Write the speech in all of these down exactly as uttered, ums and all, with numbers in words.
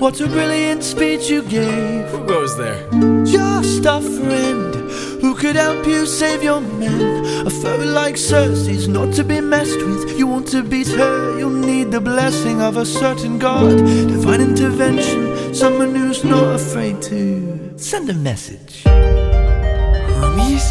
What a brilliant speech you gave. Who goes there? Just a friend who could help you save your men. A foe like Cersei's not to be messed with. You want to beat her, you'll need the blessing of a certain god. Divine intervention, someone who's not afraid to send a message. Hermes?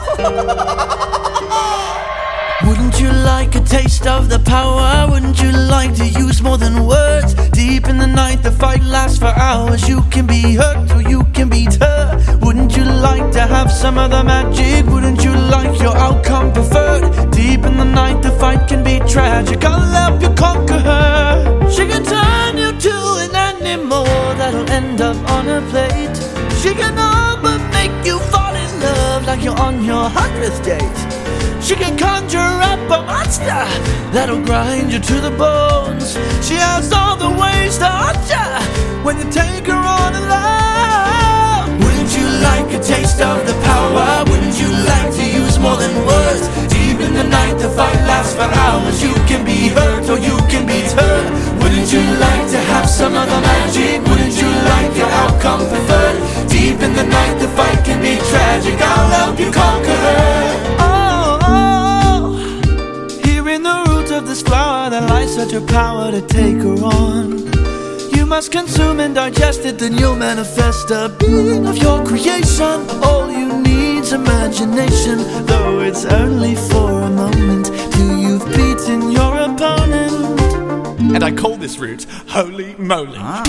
Wouldn't you like a taste of the power? Wouldn't you like to use more than words? Deep in the night, the fight lasts for hours. You can be hurt or you can beat her. Wouldn't you like to have some of the magic? Wouldn't you like your outcome preferred? Deep in the night, the fight can be tragic. I'll help you conquer her. She can turn you to an animal that'll end up on a plate. She can all but make you fall in love like you're on your hundredth date. She can conjure up a monster that'll grind you to the bones. She has all the ways to hurt ya when you take her on alone. Wouldn't you like a taste of the power? Wouldn't you like to use more than words? Deep in the night, the fight lasts for hours. You can be hurt or you can be turned. Wouldn't you like to have some of the magic? Wouldn't you like your outcome preferred? Deep in the night, the fight can be tragic. I'll help you conquer her. Of this flower that lies such a power to take her on. You must consume and digest it, then you'll manifest a being of your creation. All you need's imagination, though it's only for a moment till you've beaten your opponent. And I call this route Holy Moly. Ah.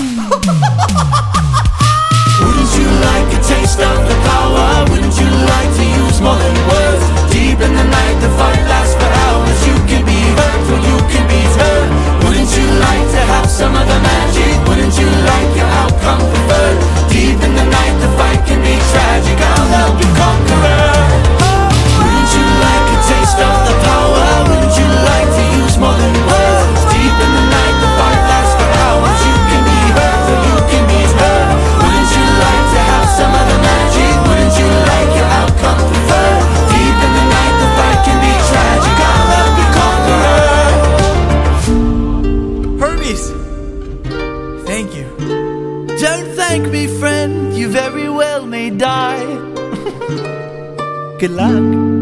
Wouldn't you like a taste of the power? Wouldn't you like to use more than words? Deep in the night, the fight lasts for hours. You can be hurt or you can be hurt. Wouldn't you like to have some of the magic? Wouldn't you like your outcome preferred? Deep in the night, the fight can be tragic. I'll help you conquer her. Wouldn't you like a taste of the power? Wouldn't you like to use more than words? Deep in the night, the fight lasts for hours. You can be hurt or you can be hurt. Wouldn't you like to have some of the magic? Wouldn't you like your outcome preferred? Deep in the night, the fight can be tragic. I'll help you conquer her. Hermes! Thank you. Don't thank me, friend. You very well may die. Good luck.